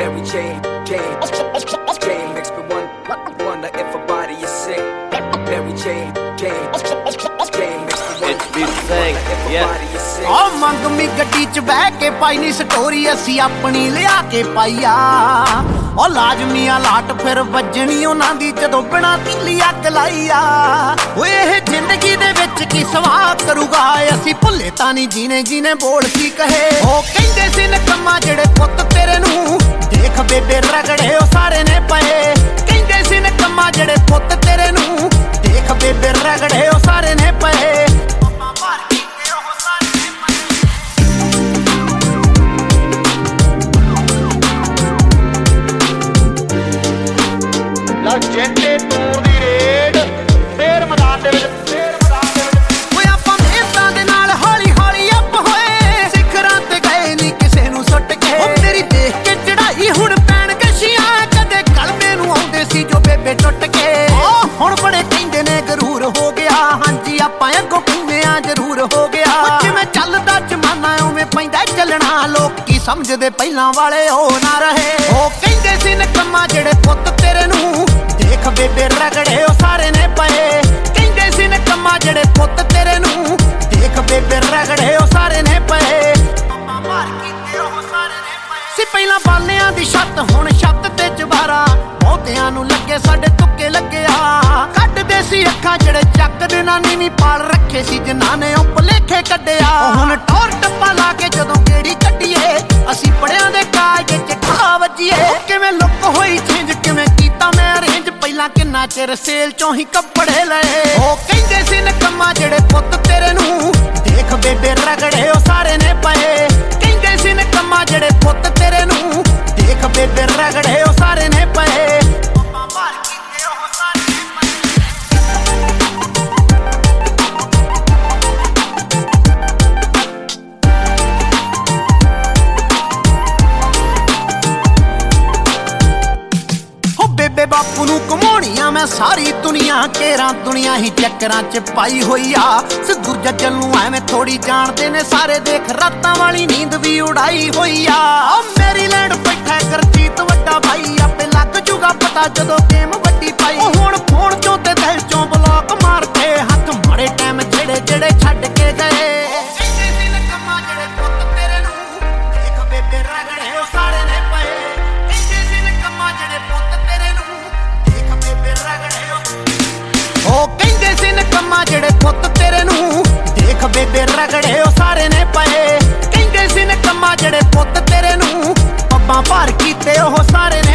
Mary Jane makes me wonder if her body is sick. Mary Jane makes me wonder if her body is sick. ਓ ਮੰਗਮੀ ਗੱਡੀ ਚ ਬਹਿ ਕੇ ਪਾਈ ਨੀ story ਅਸੀਂ ਆਪਣੀ ਲਿਆ ਕੇ ਪਾਈਆ ਓ ਲਾਜ਼ਮੀ ਆ ਲਾਟ ਫਿਰ ਵੱਜਣੀ ਉਹਨਾਂ ਦੀ ਜਦੋਂ ਬਿਨਾਂ ਤਿੱਲੀ ਅੱਗ ਲਾਈਆ ਓਏ ਇਹ ਜ਼ਿੰਦਗੀ ਦੇ ਵਿੱਚ ਕੀ ਸਵਾਦ ਕਰੂਗਾ ਅਸੀਂ ਭੁੱਲੇ ਤਾਂ ਨਹੀਂ ਜੀਨੇ ਬੋਲ ਸੀ ਕਹੇ ਉਹ ਕਹਿੰਦੇ ਸੀ ਨਕਮਾ ਜਿਹੜੇ ਪੁੱਤ ਤੇਰੇ ਨੂੰ ਦੇਖ ਬੇਬੇ ਰਗੜੇ ਉਹ ਸਾਰੇ ਨੇ ਪਏ ਕਹਿੰਦੇ ਸੀ ਨਕਮਾ ਜਿਹੜੇ ਪੁੱਤ ਤੇਰੇ ਨੂੰ ਦੇਖ ਬੇਬੇ ਰਗੜੇ ਉਹ ਸਾਰੇ ਨੇ ਪਏ ਜੰਡੇ ਟੂਰ ਦੀ ਰੇਡ ਫੇਰ ਮੈਦਾਨ ਦੇ ਵਿੱਚ ਓਏ ਆਪਾਂ ਮਿਹਨਤਾਂ ਦੇ ਨਾਲ ਹੌਲੀ ਅੱਪ ਹੋਏ ਸਿਖਰਾਂ ਤੇ ਗਏ ਨਹੀਂ ਕਿਸੇ ਨੂੰ ਸੁੱਟ ਕੇ ਓ ਤੇਰੀ ਦੇਖ ਕੇ ਚੜਾਈ ਹੁਣ ਪੈਣ ਕਸ਼ੀਆਂ ਕਦੇ ਕਲਮੇ ਨੂੰ ਆਉਂਦੇ ਸੀ ਜੋ ਬੇਬੇ ਟੁੱਟ ਕੇ ਹੁਣ ਬੜੇ ਕਹਿੰਦੇ ਨੇ ਗਰੂਰ ਹੋ ਗਿਆ ਹਾਂਜੀ ਆਪਾਂ ਅੱਗੋਂ ਕਹਿੰਦੇ ਆ ਜ਼ਰੂਰ ਹੋ ਗਿਆ ਜਿਵੇਂ ਚੱਲਦਾ ਜ਼ਮਾਨਾ ਉਵੇਂ ਪੈਂਦਾ ਚੱਲਣਾ ਲੋਕੀ ਸਮਝਦੇ ਪਹਿਲਾਂ ਵਾਲੇ ਉਹ ਨਾ ਰਹੇ ਉਹ ਕਹਿੰਦੇ ਸੀ ਨਕਮਾ ਜਿਹੜੇ ਪੁੱਤ ਤੇਰੇ ਨੂੰ ਦੇਖ ਬੇਬੇ ਰਗੜੇ ਉਹ ਸਾਰੇ ਨੇ ਪਏ ਕਹਿੰਦੇ ਸੀ ਨਕਮਾ ਜਿਹੜੇ ਪੁੱਤ ਤੇਰੇ ਨੂੰ ਦੇਖ ਬੇਬੇ ਰਗੜੇ ਉਹ ਸਾਰੇ ਨੇ ਪਏ ਸੀ ਪਹਿਲਾਂ ਬਾਲਿਆਂ ਦੀ ਛੱਤ ਹੁਣ ਛੱਤ ਤੇ ਚਬਾਰਾ ਬਹੁਤਿਆਂ ਨੂੰ ਲੱਗੇ ਸਾਡੇ ਤੁੱਕੇ ਲੱਗਿਆ ਕੱਢਦੇ ਸੀ ਅੱਖਾਂ ਜਿਹੜੇ ਚੱਕਦੇ ਨਾ ਨੀਵੀਂ ਪਾਲ ਰੱਖੇ ਸੀ ਜਿਨ੍ਹਾਂ ਨੇ ਉਹ ਭੁਲੇਖੇ ਕੱਢਿਆ ਹੁਣ ਟੌਰ ਟੱਪਾ ਲਾ ਕੇ ਜਦੋਂ ਗੇੜੀ ਕੱਢੀਏ ਅਸੀਂ ਪੜਿਆਂ ਦੇ ਕਾਗਜ਼ 'ਚ ਠਾ ਵੱਜੀਏ ਕਿਵੇਂ ਲੁੱਕ ਹੋਈ ਚੇਂਜ ਕਿਵੇਂ ਕੀਤਾ ਮੈਂ ਅਰੇਂਜ ਪਹਿਲਾਂ ਕਿੰਨਾ ਚਿਰ ਸੇਲ ਚੋਂ ਹੀ ਕੱਪੜੇ ਲਏ ਉਹ ਕਹਿੰਦੇ ਸੀ ਨਕਮਾ ਜਿਹੜੇ ਪੁੱਤ ਤੇਰੇ ਨੂੰ ਦੇਖ ਬੇਬੇ ਰਗੜੇ ਉਹ ਸਾਰੇ ਨੇ ਪਏ ਕਹਿੰਦੇ ਸੀ ਨਕਮਾ ਜਿਹੜੇ ਪੁੱਤ ਤੇਰੇ ਨੂੰ ਦੇਖ ਬੇਬੇ ਰਗੜੇ ਉਹ ਸਾਰੇ ਨੇ ਪਏ ਬੇਬੇ ਬਾਪੂ ਨੂੰ ਘਮਾਉਣੀਆਂ ਮੈਂ ਸਾਰੀ ਦੁਨੀਆ ਕੇਰਾਂ ਦੁਨੀਆ ਹੀ ਚੱਕਰਾਂ 'ਚ ਪਾਈ ਹੋਈ ਆ ਸਿੱਧੂ ਜੱਜਲ ਨੂੰ ਐਵੇਂ ਥੋੜੀ ਜਾਣਦੇ ਨੇ ਸਾਰੇ ਦੇਖ ਰਾਤਾਂ ਵਾਲੀ ਨੀਂਦ ਵੀ ਉਡਾਈ ਹੋਈ ਆ ਓ ਮੈਰੀਲੈਂਡ ਬੈਠਾ ਗੁਰਜੀਤ ਵੱਡਾ ਭਾਈ ਆਪੇ ਲੱਗ ਜੂਗਾ ਪਤਾ ਜਦੋਂ ਗੇਮ ਵੱਡੀ ਪਾਈ ਹੁਣ ਫੋਨ ਚੋਂ ਤੇ ਦਿਲ ਚੋਂ ਬਲੌਕ ਮਾਰਦੇ ਹੱਥ ਮਾੜੇ ਟਾਈਮ ਜਿਹੜੇ ਛੱਡ ਕੇ ਗਏ ਉਹ ਕਹਿੰਦੇ ਸੀ ਨਕਮਾ ਜਿਹੜੇ ਪੁੱਤ ਤੇਰੇ ਨੂੰ ਦੇਖ ਬੇਬੇ ਰਗੜੇ ਉਹ ਸਾਰੇ ਨੇ ਪਏ ਕਹਿੰਦੇ ਸੀ ਨਕਮਾ ਜਿਹੜੇ ਪੁੱਤ ਤੇਰੇ ਨੂੰ ਪੱਬਾਂ ਭਾਰ ਕੀਤੇ ਉਹ ਸਾਰੇ ਨੇ